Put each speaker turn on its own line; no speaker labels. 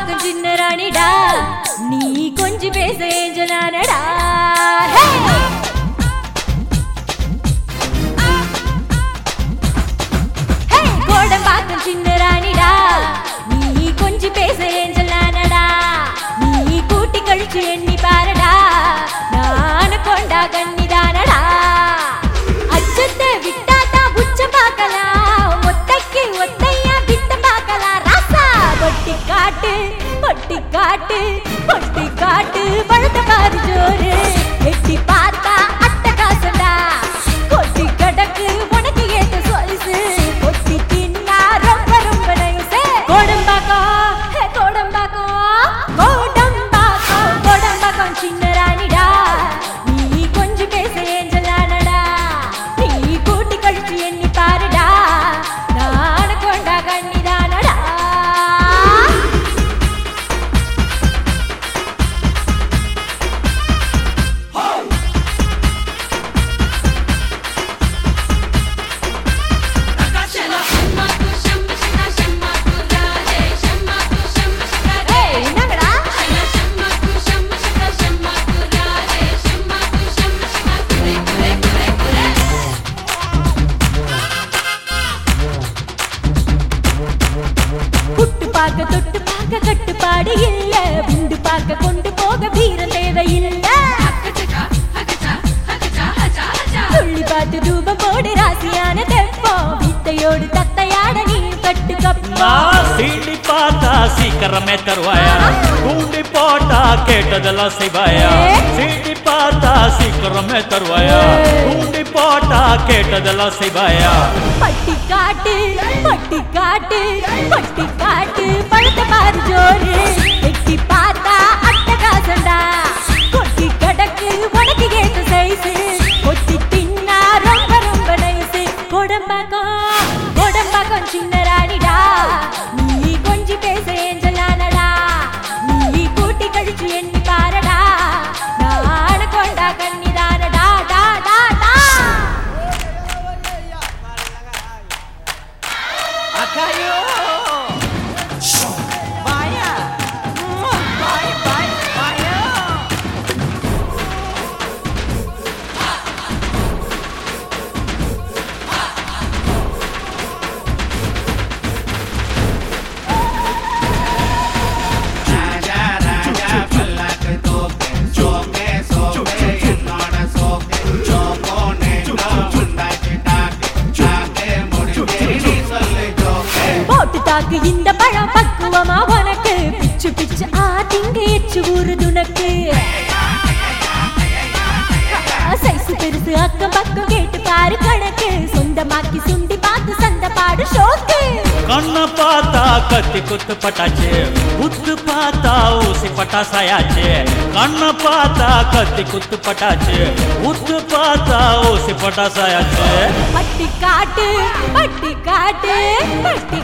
கோடம்பாக்கம் சின்ன ராணிடா நீ கொஞ்சம் பேச ஏஞ்சலானடா கோடம்பாக்கம் சின்ன ராணிடா நீ கொஞ்சம் பேச ஏஞ்சலானடா நீ கூட்டி கழிச்சு எண்ணி பாரடா நானு கொண்டா கண்ணிதானடா அச்சத்தை விட்டாதா புச்ச பார்க்கலாம் ஒத்தைக்கு ஒத்தையா விட்ட பார்க்கலாம் ராசா பொட்டி காட்டு பொட்டி காட்டு பொட்டி காட்டு பழுத்த பாரு ஜோரு எட்டி பார்த்தா அட்ட காசுடா கொட்டி கடக்கு உனக்கு ஏத்த சொலிசு கொட்டி தின்னா ரொம்ப ரொம்ப நைசு கோடம்பாக்கம் கோடம்பாக்கம் கோடம்பாக்கம் கோடம்பாக்கம் சின்ன ராணிடா நீ கொஞ்சம் பேச ஏஞ்சலானடா நீ கூட்டி கழிச்சு எண்ணி பாருடா நானு கொண்டா கண்ணிதானடா தொட்டு பார்க்க கட்டுப்பாடு இல்ல குண்டு பார்க்க கொண்டு போக வீர தேவை இல்ல துள்ளி பார்த்து தூபம் போடு ராசியான தெப்பம் வித்தையோடு தத்தையாட நீ கட்டு கப்பா
சீண்டி பார்த்தா சீக்கிரமே தருவாயா கூண்டி போட்டா கேட்டதெல்லாம் செய்வாயா சீண்டி பார்த்தா சீக்கிரமே தருவாயா கூண்டி போட்டா கேட்டதெல்லாம் செய்வாயா
பட்டி காட்டு பட்டி காட்டு பட்டி காட்டு பழுத்த பாரு ஜோரு எட்டி பார்த்தா அட்டகாசண்டா கொட்டி கடக்கு உனக்கு ஏத்த சைஸு கொட்டி தின்னா ரொம்ப ரொம்ப நைசு கோடம்பாக்கம் கோடம்பாக்கம் சின்ன ராணிடா நீ கொஞ்சம் பேச ஏஞ்சலானடா நீ கூட்டி கழிச்சு எண்ணி பாரடா நானு கொண்டா கண்ணிதானடா டா டா டா
Akayo! Baya! Bye, bye, baya!
Raja, raja, palak toke, choke, soke, ennoda soke, chokone, no, undaki take, chake, mudike, ni sollu joke.
போட்டு தாக்கு இந்த பழம் பக்குவமா உனக்கு பிச்சு பிச்சு ஆட்டிங்க எச்சு ஊறுது உனக்கு சைசு பெருசு அக்கம் பக்கம் கேட்டு பாரு கணக்கு சொந்தமாக்கி சுண்டி பார்த்து சந்த பாடு ஷோக்கு
கண்ணை பார்த்தா கத்தி குத்து பட்டாச்சு குத்து பார்த்தா ஊசி பட்டாசாயாச்சு கண்ணை பார்த்தா கத்தி குத்து பட்டாச்சு குத்து பார்த்தா ஊசி பட்டாசாயாச்சு
பட்டி காட்டு பட்டி காட்டு பட்டி